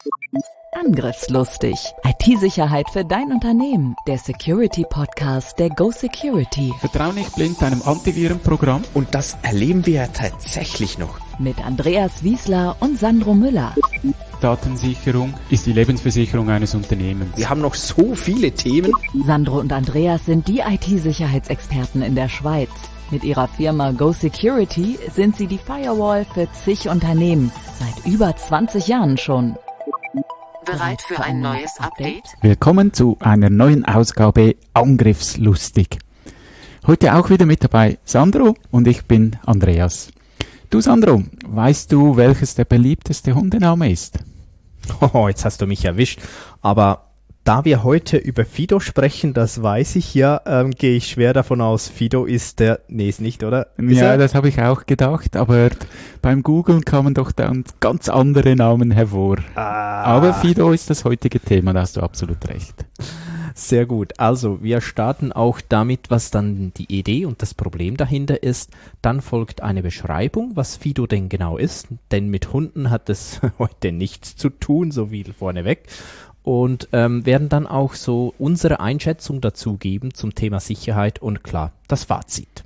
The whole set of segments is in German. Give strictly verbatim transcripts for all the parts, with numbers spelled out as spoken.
Angriffslustig. I T-Sicherheit für dein Unternehmen. Der Security-Podcast der Go Security. Vertrau nicht blind einem Antivirenprogramm. Und das erleben wir ja tatsächlich noch. Mit Andreas Wiesler und Sandro Müller. Datensicherung ist die Lebensversicherung eines Unternehmens. Wir haben noch so viele Themen. Sandro und Andreas sind die I T-Sicherheitsexperten in der Schweiz. Mit ihrer Firma Go Security sind sie die Firewall für zig Unternehmen. Seit über zwanzig Jahren schon. Bereit für ein neues Update? Willkommen zu einer neuen Ausgabe Angriffslustig. Heute auch wieder mit dabei Sandro und ich bin Andreas. Du Sandro, weißt du, welches der beliebteste Hundename ist? Oh, jetzt hast du mich erwischt. Aber da wir heute über Fido sprechen, das weiß ich ja, ähm, gehe ich schwer davon aus, Fido ist der, nee, ist nicht, oder? Ist ja, er? Das habe ich auch gedacht, aber beim Googlen kamen doch dann ganz andere Namen hervor. Ah. Aber Fido ist das heutige Thema, da hast du absolut recht. Sehr gut. Also, wir starten auch damit, was dann die Idee und das Problem dahinter ist. Dann folgt eine Beschreibung, was Fido denn genau ist, denn mit Hunden hat es heute nichts zu tun, so viel vorneweg. Und ähm, werden dann auch so unsere Einschätzung dazu geben zum Thema Sicherheit und klar, das Fazit.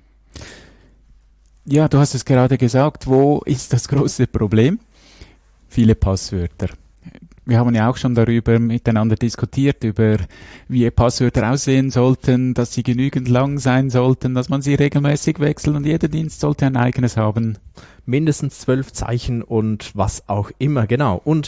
Ja, du hast es gerade gesagt, wo ist das große Problem? Viele Passwörter. Wir haben ja auch schon darüber miteinander diskutiert, über wie Passwörter aussehen sollten, dass sie genügend lang sein sollten, dass man sie regelmäßig wechselt und jeder Dienst sollte ein eigenes haben. Mindestens zwölf Zeichen und was auch immer, genau. Und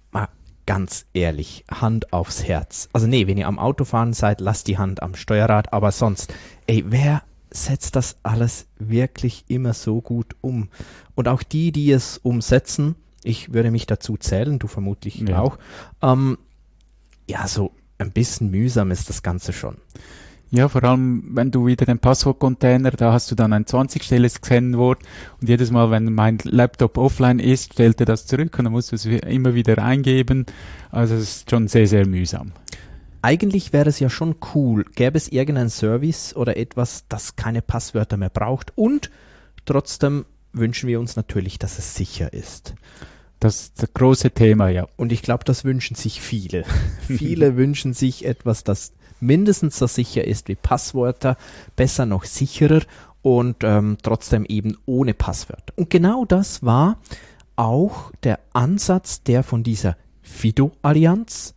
ganz ehrlich, Hand aufs Herz. Also nee, wenn ihr am Autofahren seid, lasst die Hand am Steuerrad, aber sonst, ey, wer setzt das alles wirklich immer so gut um? Und auch die, die es umsetzen, ich würde mich dazu zählen, du vermutlich ja. auch, ähm, ja, so ein bisschen mühsam ist das Ganze schon. Ja, vor allem, wenn du wieder den Passwortcontainer, da hast du dann ein zwanzig-stelliges Kennwort und jedes Mal, wenn mein Laptop offline ist, stellt er das zurück und dann musst du es immer wieder eingeben. Also es ist schon sehr, sehr mühsam. Eigentlich wäre es ja schon cool, gäbe es irgendeinen Service oder etwas, das keine Passwörter mehr braucht und trotzdem wünschen wir uns natürlich, dass es sicher ist. Das ist das große Thema, ja. Und ich glaube, das wünschen sich viele. Viele wünschen sich etwas, das mindestens so sicher ist wie Passwörter, besser noch sicherer und ähm, trotzdem eben ohne Passwörter. Und genau das war auch der Ansatz der von dieser Fido-Allianz.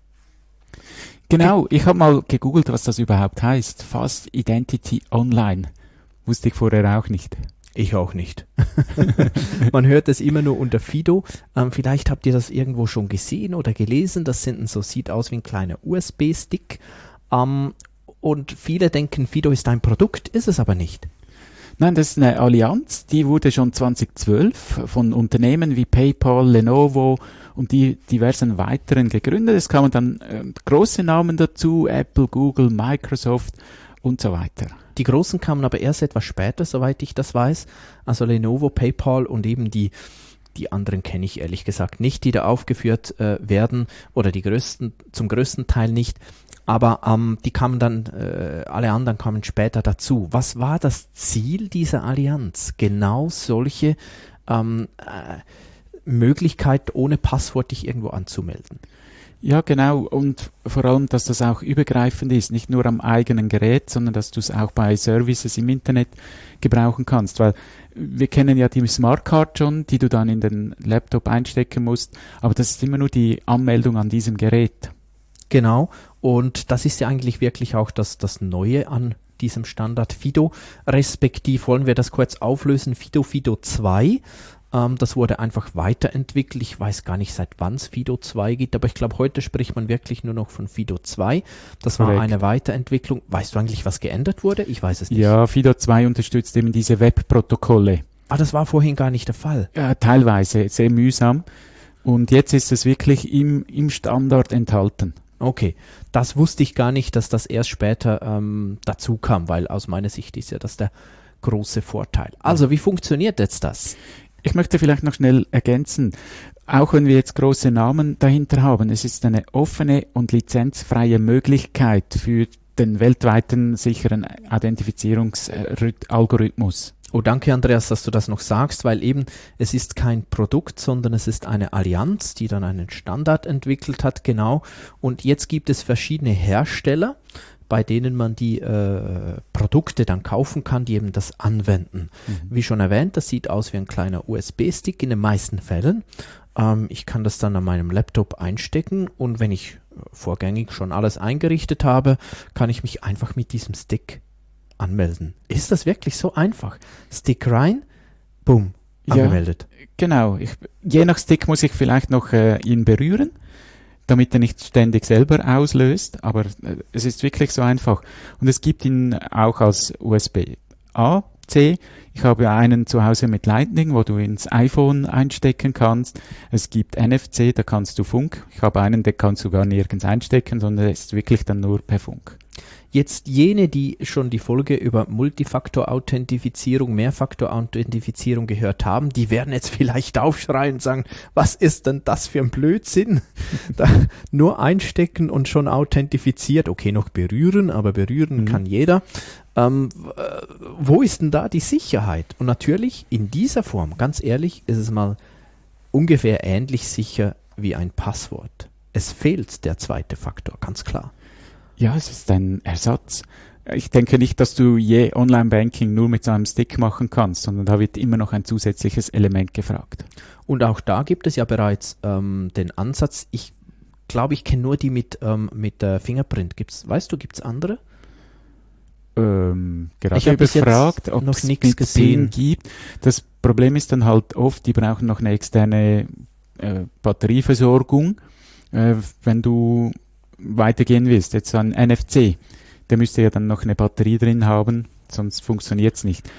Genau, ich habe mal gegoogelt, was das überhaupt heißt. Fast Identity Online. Wusste ich vorher auch nicht. Ich auch nicht. Man hört es immer nur unter Fido. Ähm, vielleicht habt ihr das irgendwo schon gesehen oder gelesen. Das sind so, sieht aus wie ein kleiner U S B-Stick. Um, und viele denken, Fido ist ein Produkt, ist es aber nicht. Nein, das ist eine Allianz, die wurde schon zwanzig zwölf von Unternehmen wie PayPal, Lenovo und die diversen weiteren gegründet. Es kamen dann äh, große Namen dazu, Apple, Google, Microsoft und so weiter. Die großen kamen aber erst etwas später, soweit ich das weiß. Also Lenovo, PayPal und eben die Die anderen kenne ich ehrlich gesagt nicht, die da aufgeführt äh, werden oder die größten, zum größten Teil nicht. Aber ähm, die kamen dann, äh, alle anderen kamen später dazu. Was war das Ziel dieser Allianz? Genau solche ähm, äh, Möglichkeit, ohne Passwort dich irgendwo anzumelden. Ja, genau. Und vor allem, dass das auch übergreifend ist, nicht nur am eigenen Gerät, sondern dass du es auch bei Services im Internet gebrauchen kannst. Weil wir kennen ja die Smartcard schon, die du dann in den Laptop einstecken musst, aber das ist immer nur die Anmeldung an diesem Gerät. Genau. Und das ist ja eigentlich wirklich auch das, das Neue an diesem Standard Fido. Respektiv wollen wir das kurz auflösen. Fido, Fido zwei. Ähm, das wurde einfach weiterentwickelt. Ich weiß gar nicht, seit wann es Fido zwei gibt, aber ich glaube, heute spricht man wirklich nur noch von Fido zwei. Das war Korrekt. Eine Weiterentwicklung. Weißt du eigentlich, was geändert wurde? Ich weiß es nicht. Ja, Fido zwei unterstützt eben diese Webprotokolle. Ah, das war vorhin gar nicht der Fall. Ja, teilweise, sehr mühsam. Und jetzt ist es wirklich im, im Standard enthalten. Okay, das wusste ich gar nicht, dass das erst später ähm, dazu kam, weil aus meiner Sicht ist ja das der große Vorteil. Also, wie funktioniert jetzt das? Ich möchte vielleicht noch schnell ergänzen, auch wenn wir jetzt große Namen dahinter haben, es ist eine offene und lizenzfreie Möglichkeit für den weltweiten sicheren Identifizierungsalgorithmus. Oh, danke Andreas, dass du das noch sagst, weil eben es ist kein Produkt, sondern es ist eine Allianz, die dann einen Standard entwickelt hat, genau. Und jetzt gibt es verschiedene Hersteller, bei denen man die äh, Produkte dann kaufen kann, die eben das anwenden. Mhm. Wie schon erwähnt, das sieht aus wie ein kleiner U S B-Stick in den meisten Fällen. Ähm, ich kann das dann an meinem Laptop einstecken und wenn ich vorgängig schon alles eingerichtet habe, kann ich mich einfach mit diesem Stick anmelden. Ist das wirklich so einfach? Stick rein, boom, angemeldet. Ja, genau. Ich, je nach Stick muss ich vielleicht noch äh, ihn berühren, damit er nicht ständig selber auslöst, aber äh, es ist wirklich so einfach. Und es gibt ihn auch als U S B A, C. Ich habe einen zu Hause mit Lightning, wo du ins iPhone einstecken kannst. Es gibt N F C, da kannst du Funk. Ich habe einen, den kannst du gar nirgends einstecken, sondern er ist wirklich dann nur per Funk. Jetzt jene, die schon die Folge über Multifaktor-Authentifizierung, Mehrfaktor-Authentifizierung gehört haben, die werden jetzt vielleicht aufschreien und sagen, was ist denn das für ein Blödsinn? Da nur einstecken und schon authentifiziert. Okay, noch berühren, aber berühren mhm. kann jeder. Ähm, äh, wo ist denn da die Sicherheit? Und natürlich in dieser Form, ganz ehrlich, ist es mal ungefähr ähnlich sicher wie ein Passwort. Es fehlt der zweite Faktor, ganz klar. Ja, es ist ein Ersatz. Ich denke nicht, dass du je Online-Banking nur mit so einem Stick machen kannst, sondern da wird immer noch ein zusätzliches Element gefragt. Und auch da gibt es ja bereits ähm, den Ansatz, ich glaube, ich kenne nur die mit, ähm, mit äh, Fingerprint. Gibt's, weißt du, gibt es andere? Ähm, gerade ich habe gefragt, ob noch es nichts gesehen PIN gibt. Das Problem ist dann halt oft, die brauchen noch eine externe äh, Batterieversorgung, äh, wenn du weitergehen willst. Jetzt ein N F C, der müsste ja dann noch eine Batterie drin haben, sonst funktioniert es nicht.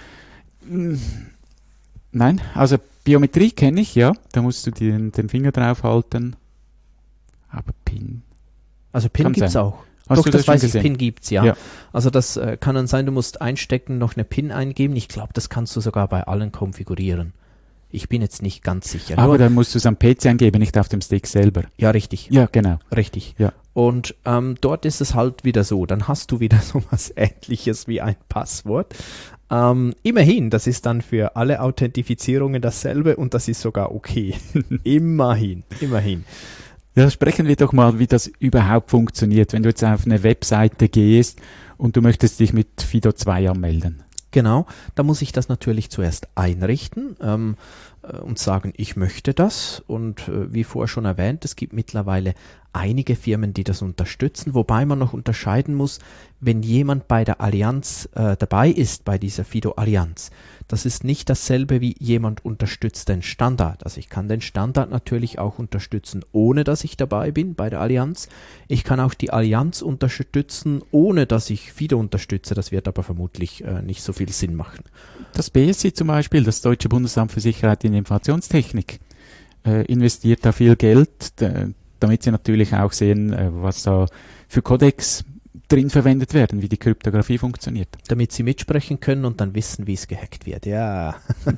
Nein, also Biometrie kenne ich, ja, da musst du den, den Finger drauf halten, aber PIN. Also PIN gibt es auch. Hast Doch, du das, das weiß ich, gesehen? PIN gibt's, ja. ja. Also das äh, kann dann sein, du musst einstecken, noch eine PIN eingeben. Ich glaube, das kannst du sogar bei allen konfigurieren. Ich bin jetzt nicht ganz sicher. Aber Nur, dann musst du es am P C eingeben, nicht auf dem Stick selber. ja, richtig. Ja, genau. Richtig. Ja. Und ähm, dort ist es halt wieder so, dann hast du wieder so was Ähnliches wie ein Passwort. Ähm, immerhin, das ist dann für alle Authentifizierungen dasselbe und das ist sogar okay. immerhin, immerhin. Ja, sprechen wir doch mal, wie das überhaupt funktioniert, wenn du jetzt auf eine Webseite gehst und du möchtest dich mit Fido zwei anmelden. Genau, da muss ich das natürlich zuerst einrichten ähm, äh, und sagen, ich möchte das. Und äh, wie vorher schon erwähnt, es gibt mittlerweile einige Firmen, die das unterstützen, wobei man noch unterscheiden muss, wenn jemand bei der Allianz äh, dabei ist, bei dieser Fido Allianz, das ist nicht dasselbe wie jemand unterstützt den Standard. Also ich kann den Standard natürlich auch unterstützen, ohne dass ich dabei bin bei der Allianz. Ich kann auch die Allianz unterstützen, ohne dass ich Fido unterstütze. Das wird aber vermutlich äh, nicht so viel Sinn machen. Das B S I zum Beispiel, das Deutsche Bundesamt für Sicherheit in Informationstechnik, äh, investiert da viel Geld, d- damit sie natürlich auch sehen, äh, was da für Codecs drin verwendet werden, wie die Kryptographie funktioniert. Damit sie mitsprechen können und dann wissen, wie es gehackt wird. Ja,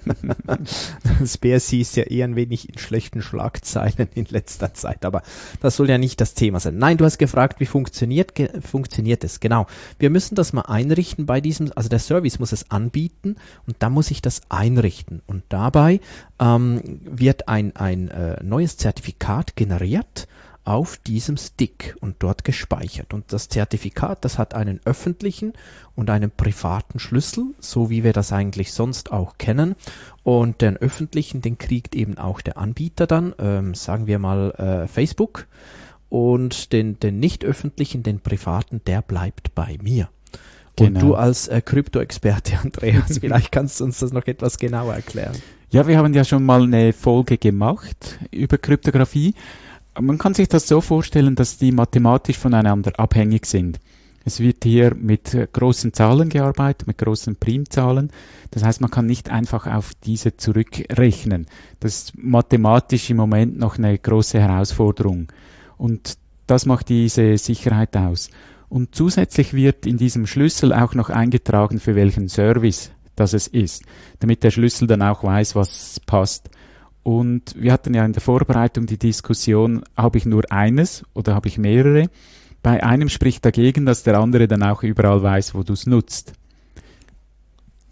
das B S I ist ja eher ein wenig in schlechten Schlagzeilen in letzter Zeit, aber das soll ja nicht das Thema sein. Nein, du hast gefragt, wie funktioniert, ge- funktioniert es? Genau, wir müssen das mal einrichten bei diesem, also der Service muss es anbieten und dann muss ich das einrichten und dabei ähm, wird ein, ein äh, neues Zertifikat generiert auf diesem Stick und dort gespeichert. Und das Zertifikat, das hat einen öffentlichen und einen privaten Schlüssel, so wie wir das eigentlich sonst auch kennen. Und den öffentlichen, den kriegt eben auch der Anbieter dann, ähm, sagen wir mal äh, Facebook. Und den, den nicht öffentlichen, den privaten, der bleibt bei mir. Genau. Und du als äh, Krypto-Experte, Andreas, vielleicht kannst du uns das noch etwas genauer erklären. Ja, wir haben ja schon mal eine Folge gemacht über Kryptographie. Man kann sich das so vorstellen, dass die mathematisch voneinander abhängig sind. Es wird hier mit großen Zahlen gearbeitet, mit großen Primzahlen. Das heißt, man kann nicht einfach auf diese zurückrechnen. Das ist mathematisch im Moment noch eine große Herausforderung. Und das macht diese Sicherheit aus. Und zusätzlich wird in diesem Schlüssel auch noch eingetragen, für welchen Service das es ist, damit der Schlüssel dann auch weiß, was passt. Und wir hatten ja in der Vorbereitung die Diskussion, habe ich nur eines oder habe ich mehrere? Bei einem spricht dagegen, dass der andere dann auch überall weiß, wo du es nutzt.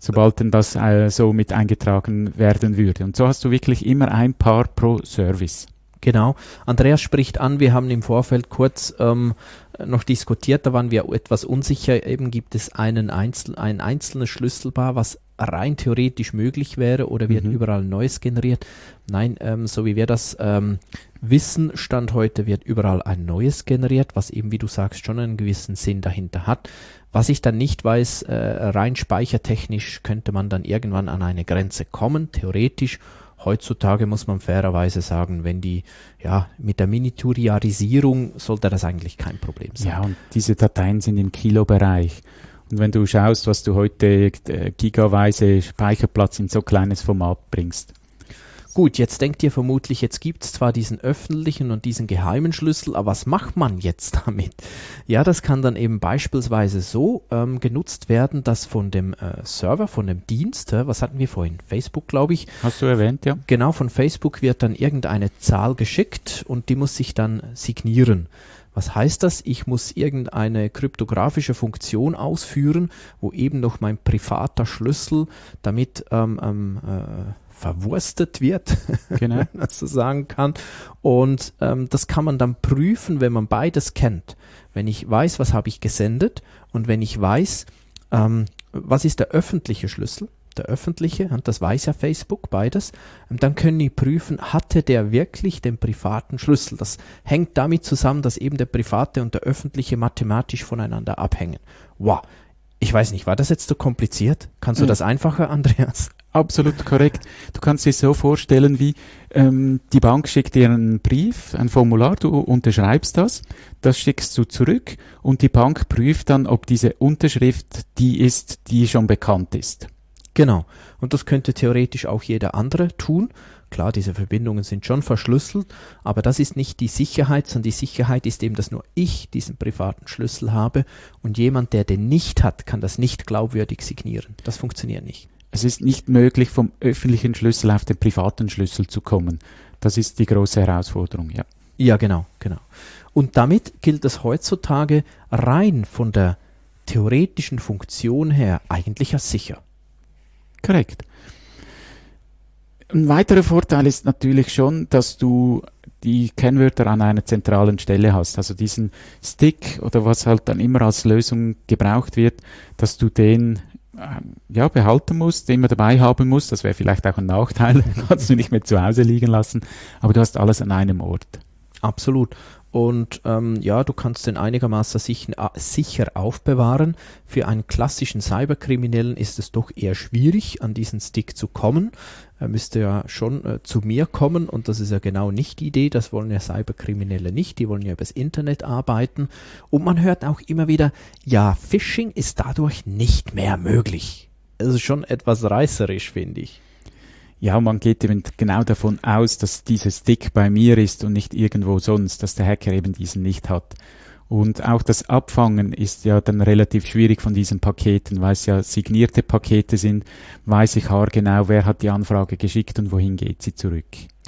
sobald denn das äh, so mit eingetragen werden würde. Und so hast du wirklich immer ein Paar pro Service. Genau. Andreas spricht an, wir haben im Vorfeld kurz ähm, noch diskutiert, da waren wir etwas unsicher, eben gibt es einen Einzel ein einzelnes Schlüsselpaar, was rein theoretisch möglich wäre oder wird mhm. überall Neues generiert. Nein, ähm, so wie wir das ähm, wissen, Stand heute wird überall ein Neues generiert, was eben, wie du sagst, schon einen gewissen Sinn dahinter hat. Was ich dann nicht weiß, äh, rein speichertechnisch könnte man dann irgendwann an eine Grenze kommen, theoretisch. Heutzutage muss man fairerweise sagen, wenn die, ja, mit der Miniaturisierung sollte das eigentlich kein Problem sein. Ja, und diese Dateien sind im Kilobereich. Und wenn du schaust, was du heute äh, gigaweise Speicherplatz in so kleines Format bringst. Gut, jetzt denkt ihr vermutlich, jetzt gibt's zwar diesen öffentlichen und diesen geheimen Schlüssel, aber was macht man jetzt damit? Ja, das kann dann eben beispielsweise so ähm, genutzt werden, dass von dem äh, Server, von dem Dienst, äh, was hatten wir vorhin? Facebook, glaube ich. Hast du erwähnt, ja. Genau, von Facebook wird dann irgendeine Zahl geschickt und die muss sich dann signieren. Was heißt das? Ich muss irgendeine kryptografische Funktion ausführen, wo eben noch mein privater Schlüssel damit ähm, ähm, äh, verwurstet wird, genau. wenn man das so sagen kann. Und ähm, das kann man dann prüfen, wenn man beides kennt. Wenn ich weiß, was habe ich gesendet und wenn ich weiß, ähm, was ist der öffentliche Schlüssel, der öffentliche, und das weiß ja Facebook, beides, dann können die prüfen, hatte der wirklich den privaten Schlüssel. Das hängt damit zusammen, dass eben der private und der öffentliche mathematisch voneinander abhängen. Wow, ich weiß nicht, war das jetzt so kompliziert? Kannst du das einfacher, Andreas? Absolut korrekt. Du kannst dir so vorstellen, wie ähm, die Bank schickt dir einen Brief, ein Formular, du unterschreibst das, das schickst du zurück und die Bank prüft dann, ob diese Unterschrift die ist, die schon bekannt ist. Genau. Und das könnte theoretisch auch jeder andere tun. Klar, diese Verbindungen sind schon verschlüsselt, aber das ist nicht die Sicherheit, sondern die Sicherheit ist eben, dass nur ich diesen privaten Schlüssel habe und jemand, der den nicht hat, kann das nicht glaubwürdig signieren. Das funktioniert nicht. Es ist nicht möglich, vom öffentlichen Schlüssel auf den privaten Schlüssel zu kommen. Das ist die große Herausforderung, ja. Ja, genau, genau. Und damit gilt es heutzutage rein von der theoretischen Funktion her eigentlich als sicher. Korrekt. Ein weiterer Vorteil ist natürlich schon, dass du die Kennwörter an einer zentralen Stelle hast. Also diesen Stick oder was halt dann immer als Lösung gebraucht wird, dass du den ja, behalten musst, immer dabei haben musst. Das wäre vielleicht auch ein Nachteil, kannst du nicht mehr zu Hause liegen lassen, aber du hast alles an einem Ort. Absolut. Und ähm, ja, du kannst den einigermaßen sicher, sicher aufbewahren. Für einen klassischen Cyberkriminellen ist es doch eher schwierig, an diesen Stick zu kommen. Er müsste ja schon äh, zu mir kommen und das ist ja genau nicht die Idee. Das wollen ja Cyberkriminelle nicht. Die wollen ja übers Internet arbeiten. Und man hört auch immer wieder, ja, Phishing ist dadurch nicht mehr möglich. Das ist schon etwas reißerisch, finde ich. Ja, man geht eben genau davon aus, dass dieser Stick bei mir ist und nicht irgendwo sonst, dass der Hacker eben diesen nicht hat. Und auch das Abfangen ist ja dann relativ schwierig von diesen Paketen, weil es ja signierte Pakete sind, weiß ich haargenau, wer hat die Anfrage geschickt und wohin geht sie zurück.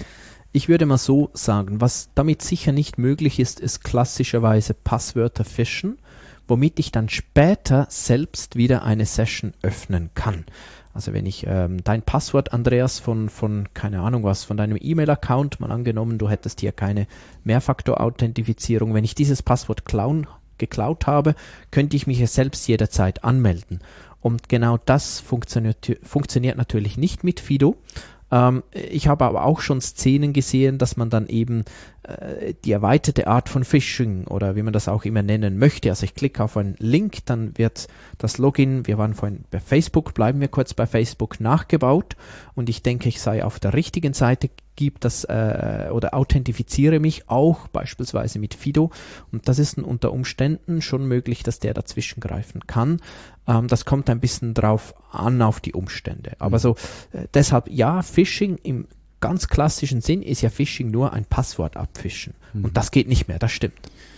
Ich würde mal so sagen, was damit sicher nicht möglich ist, ist klassischerweise Passwörter fischen, womit ich dann später selbst wieder eine Session öffnen kann. Also wenn ich ähm, dein Passwort, Andreas, von, von, keine Ahnung was, von deinem E-Mail-Account, mal angenommen, du hättest hier keine Mehrfaktor-Authentifizierung, wenn ich dieses Passwort klauen, geklaut habe, könnte ich mich ja selbst jederzeit anmelden. Und genau das funktioniert, funktioniert natürlich nicht mit Fido. Ähm, ich habe aber auch schon Szenen gesehen, dass man dann eben äh, die erweiterte Art von Phishing oder wie man das auch immer nennen möchte, also ich klicke auf einen Link, dann wird das Login, wir waren vorhin bei Facebook, bleiben wir kurz bei Facebook, nachgebaut und ich denke, ich sei auf der richtigen Seite, gibt das äh, oder authentifiziere mich auch beispielsweise mit Fido und das ist unter Umständen schon möglich, dass der dazwischen greifen kann. Ähm, das kommt ein bisschen drauf an auf die Umstände. Aber so äh, deshalb ja, Phishing im ganz klassischen Sinn ist ja Phishing nur ein Passwort abfischen mhm. und das geht nicht mehr, das stimmt.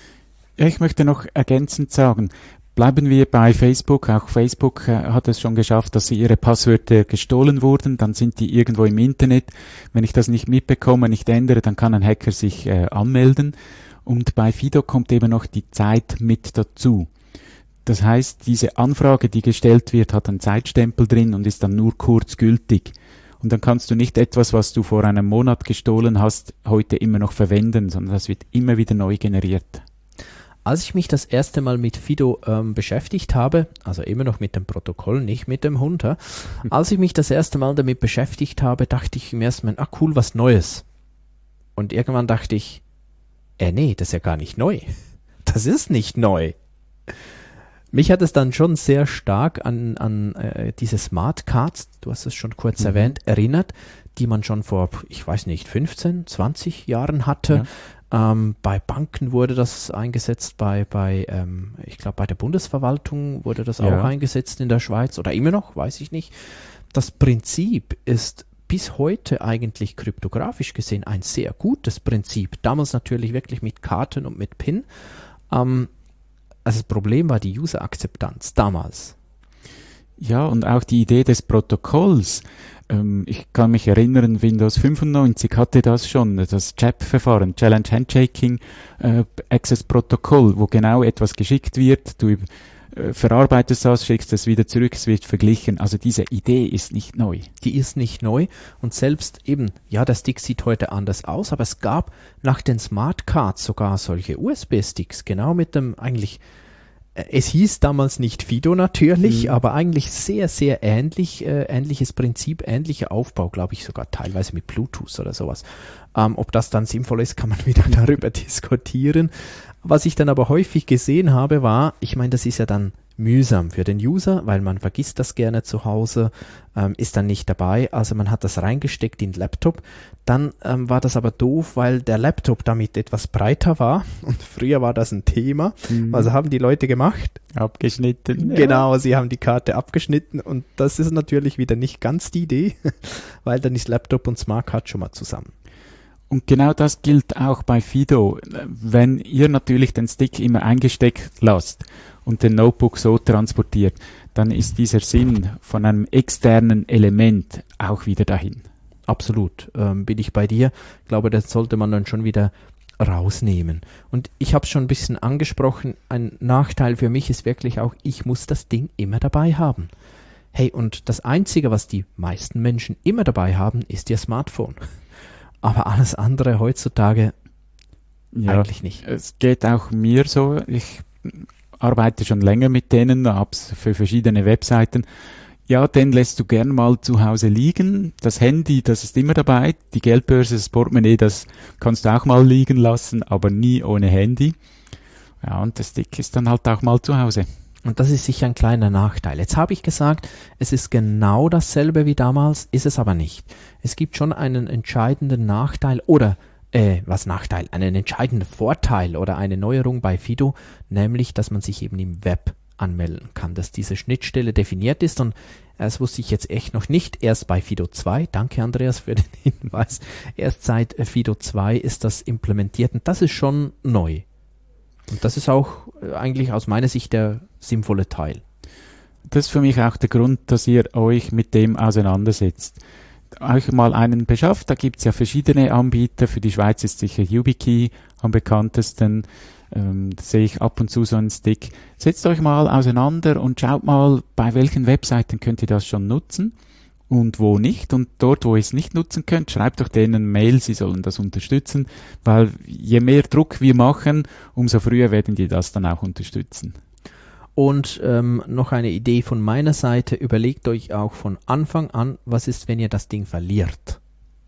Ja, ich möchte noch ergänzend sagen, bleiben wir bei Facebook. Auch Facebook äh, hat es schon geschafft, dass sie ihre Passwörter gestohlen wurden. Dann sind die irgendwo im Internet. Wenn ich das nicht mitbekomme, nicht ändere, dann kann ein Hacker sich äh, anmelden. Und bei Fido kommt eben noch die Zeit mit dazu. Das heißt, diese Anfrage, die gestellt wird, hat einen Zeitstempel drin und ist dann nur kurz gültig. Und dann kannst du nicht etwas, was du vor einem Monat gestohlen hast, heute immer noch verwenden, sondern das wird immer wieder neu generiert. Als ich mich das erste Mal mit Fido ähm, beschäftigt habe, also immer noch mit dem Protokoll, nicht mit dem Hund, ja, als ich mich das erste Mal damit beschäftigt habe, dachte ich im ersten Mal, ah cool, was Neues. Und irgendwann dachte ich, äh nee, das ist ja gar nicht neu. Das ist nicht neu. Mich hat es dann schon sehr stark an, an äh, diese Smart Cards, du hast es schon kurz mhm. erwähnt, erinnert, die man schon vor, ich weiß nicht, fünfzehn, zwanzig Jahren hatte. Ja. Ähm, bei Banken wurde das eingesetzt, bei, bei ähm, ich glaube bei der Bundesverwaltung wurde das ja. auch eingesetzt in der Schweiz oder immer noch, weiß ich nicht. Das Prinzip ist bis heute eigentlich kryptografisch gesehen ein sehr gutes Prinzip. Damals natürlich wirklich mit Karten und mit PIN. Ähm, also das Problem war die User-Akzeptanz damals. Ja, und auch die Idee des Protokolls. Ähm, ich kann mich erinnern, Windows fünfundneunzig hatte das schon, das C H A P-Verfahren, Challenge Handshaking äh, Access Protokoll, wo genau etwas geschickt wird, du äh, verarbeitest das, schickst es wieder zurück, es wird verglichen. Also diese Idee ist nicht neu. Die ist nicht neu und selbst eben, ja, der Stick sieht heute anders aus, aber es gab nach den Smart Cards sogar solche U S B-Sticks, genau mit dem eigentlich. Es hieß damals nicht Fido natürlich, mhm. aber eigentlich sehr, sehr ähnlich, äh, ähnliches Prinzip, ähnlicher Aufbau, glaube ich sogar teilweise mit Bluetooth oder sowas. Ähm, ob das dann sinnvoll ist, kann man wieder darüber diskutieren. Was ich dann aber häufig gesehen habe, war, ich meine, das ist ja dann mühsam für den User, weil man vergisst das gerne zu Hause, ähm, ist dann nicht dabei, also man hat das reingesteckt in den Laptop. Dann ähm, war das aber doof, weil der Laptop damit etwas breiter war und früher war das ein Thema. Mhm. Also haben die Leute gemacht? Abgeschnitten. Genau, ja. Sie haben die Karte abgeschnitten und das ist natürlich wieder nicht ganz die Idee, weil dann ist Laptop und Smart Card schon mal zusammen. Und genau das gilt auch bei Fido. Wenn ihr natürlich den Stick immer eingesteckt lasst und den Notebook so transportiert, dann ist dieser Sinn von einem externen Element auch wieder dahin. Absolut, ähm, bin ich bei dir. Ich glaube, das sollte man dann schon wieder rausnehmen. Und ich habe es schon ein bisschen angesprochen, ein Nachteil für mich ist wirklich auch, ich muss das Ding immer dabei haben. Hey, und das Einzige, was die meisten Menschen immer dabei haben, ist ihr Smartphone. Aber alles andere heutzutage ja, eigentlich nicht. Es geht auch mir so. Ich arbeite schon länger mit denen, hab's für verschiedene Webseiten. Ja, den lässt du gern mal zu Hause liegen. Das Handy, das ist immer dabei. Die Geldbörse, das Portemonnaie, das kannst du auch mal liegen lassen, aber nie ohne Handy. Ja, und der Stick ist dann halt auch mal zu Hause. Und das ist sicher ein kleiner Nachteil. Jetzt habe ich gesagt, es ist genau dasselbe wie damals, ist es aber nicht. Es gibt schon einen entscheidenden Nachteil oder, äh, was Nachteil? Einen entscheidenden Vorteil oder eine Neuerung bei Fido, nämlich, dass man sich eben im Web anmelden kann, dass diese Schnittstelle definiert ist und das wusste ich jetzt echt noch nicht, erst bei Fido zwei, danke Andreas für den Hinweis, erst seit Fido zwei ist das implementiert und das ist schon neu. Und das ist auch eigentlich aus meiner Sicht der sinnvolle Teil. Das ist für mich auch der Grund, dass ihr euch mit dem auseinandersetzt. Euch mal einen beschafft, da gibt es ja verschiedene Anbieter. Für die Schweiz ist sicher YubiKey am bekanntesten. Ähm, da sehe ich ab und zu so einen Stick. Setzt euch mal auseinander und schaut mal, bei welchen Webseiten könnt ihr das schon nutzen und wo nicht. Und dort, wo ihr es nicht nutzen könnt, schreibt doch denen Mail, sie sollen das unterstützen, weil je mehr Druck wir machen, umso früher werden die das dann auch unterstützen. Und ähm, noch eine Idee von meiner Seite, überlegt euch auch von Anfang an, was ist, wenn ihr das Ding verliert?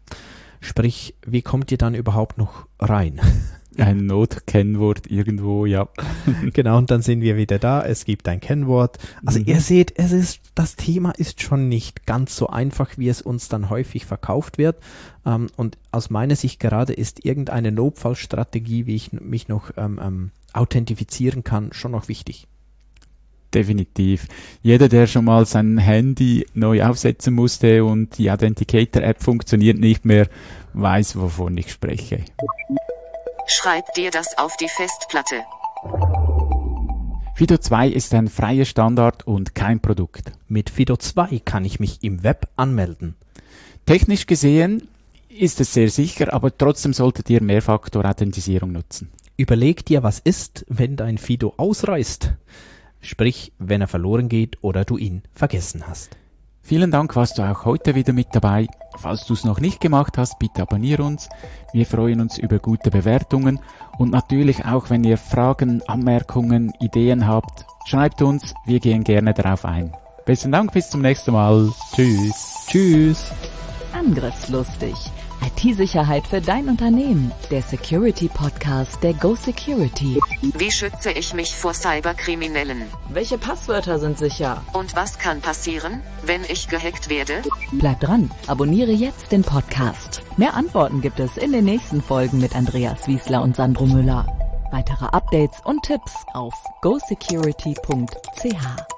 Sprich, wie kommt ihr dann überhaupt noch rein? Ein Notkennwort irgendwo, ja. Genau, und dann sind wir wieder da. Es gibt ein Kennwort. Also mhm. ihr seht, es ist, das Thema ist schon nicht ganz so einfach, wie es uns dann häufig verkauft wird. Ähm, und aus meiner Sicht gerade ist irgendeine Notfallstrategie, wie ich mich noch ähm, ähm, authentifizieren kann, schon noch wichtig. Definitiv. Jeder, der schon mal sein Handy neu aufsetzen musste und die Authenticator-App funktioniert nicht mehr, weiß, wovon ich spreche. Schreib dir das auf die Festplatte. Fido zwei ist ein freier Standard und kein Produkt. Mit Fido zwei kann ich mich im Web anmelden. Technisch gesehen ist es sehr sicher, aber trotzdem solltet ihr Mehrfaktor-Authentisierung nutzen. Überleg dir, was ist, wenn dein Fido ausreißt. Sprich, wenn er verloren geht oder du ihn vergessen hast. Vielen Dank, warst du auch heute wieder mit dabei. Falls du es noch nicht gemacht hast, bitte abonniere uns. Wir freuen uns über gute Bewertungen und natürlich auch, wenn ihr Fragen, Anmerkungen, Ideen habt, schreibt uns, wir gehen gerne darauf ein. Besten Dank, bis zum nächsten Mal. Tschüss. Tschüss. Angriffslustig. I T-Sicherheit für dein Unternehmen. Der Security-Podcast der Go Security. Wie schütze ich mich vor Cyberkriminellen? Welche Passwörter sind sicher? Und was kann passieren, wenn ich gehackt werde? Bleib dran, abonniere jetzt den Podcast. Mehr Antworten gibt es in den nächsten Folgen mit Andreas Wiesler und Sandro Müller. Weitere Updates und Tipps auf go security punkt c h.